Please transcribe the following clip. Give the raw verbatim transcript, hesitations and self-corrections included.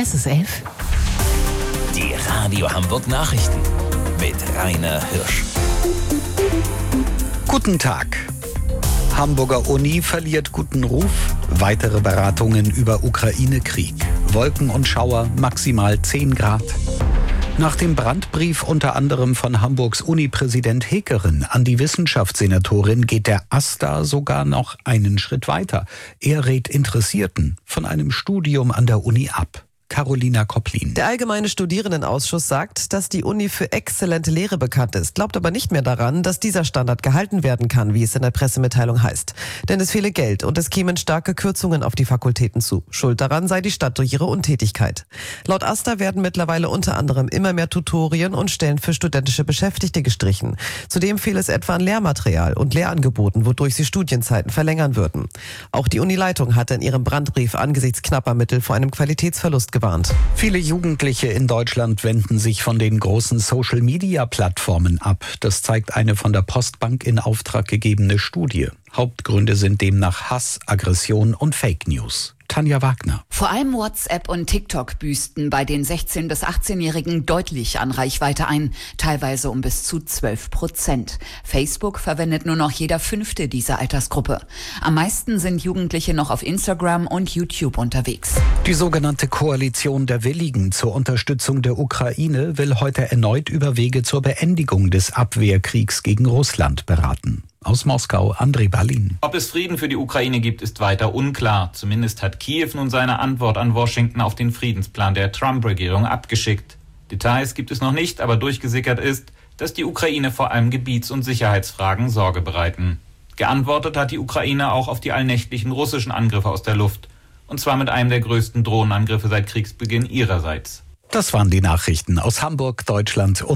Es ist elf. Die Radio Hamburg Nachrichten mit Rainer Hirsch. Guten Tag. Hamburger Uni verliert guten Ruf. Weitere Beratungen über Ukraine-Krieg. Wolken und Schauer, maximal zehn Grad. Nach dem Brandbrief unter anderem von Hamburgs Uni-Präsident Heckeren an die Wissenschaftssenatorin geht der AStA sogar noch einen Schritt weiter. Er rät Interessierten von einem Studium an der Uni ab. Carolina Kopplin. Der Allgemeine Studierendenausschuss sagt, dass die Uni für exzellente Lehre bekannt ist, glaubt aber nicht mehr daran, dass dieser Standard gehalten werden kann, wie es in der Pressemitteilung heißt. Denn es fehle Geld und es kämen starke Kürzungen auf die Fakultäten zu. Schuld daran sei die Stadt durch ihre Untätigkeit. Laut AStA werden mittlerweile unter anderem immer mehr Tutorien und Stellen für studentische Beschäftigte gestrichen. Zudem fehle es etwa an Lehrmaterial und Lehrangeboten, wodurch sie Studienzeiten verlängern würden. Auch die Unileitung hatte in ihrem Brandbrief angesichts knapper Mittel vor einem Qualitätsverlust gewarnt. Viele Jugendliche in Deutschland wenden sich von den großen Social-Media-Plattformen ab. Das zeigt eine von der Postbank in Auftrag gegebene Studie. Hauptgründe sind demnach Hass, Aggression und Fake News. Tanja Wagner. Vor allem WhatsApp und TikTok büßten bei den sechzehn- bis achtzehnjährigen deutlich an Reichweite ein, teilweise um bis zu zwölf Prozent. Facebook verwendet nur noch jeder Fünfte dieser Altersgruppe. Am meisten sind Jugendliche noch auf Instagram und YouTube unterwegs. Die sogenannte Koalition der Willigen zur Unterstützung der Ukraine will heute erneut über Wege zur Beendigung des Abwehrkriegs gegen Russland beraten. Aus Moskau, Andrei Balin. Ob es Frieden für die Ukraine gibt, ist weiter unklar. Zumindest hat Kiew nun seine Antwort an Washington auf den Friedensplan der Trump-Regierung abgeschickt. Details gibt es noch nicht, aber durchgesickert ist, dass die Ukraine vor allem Gebiets- und Sicherheitsfragen Sorge bereiten. Geantwortet hat die Ukraine auch auf die allnächtlichen russischen Angriffe aus der Luft. Und zwar mit einem der größten Drohnenangriffe seit Kriegsbeginn ihrerseits. Das waren die Nachrichten aus Hamburg, Deutschland und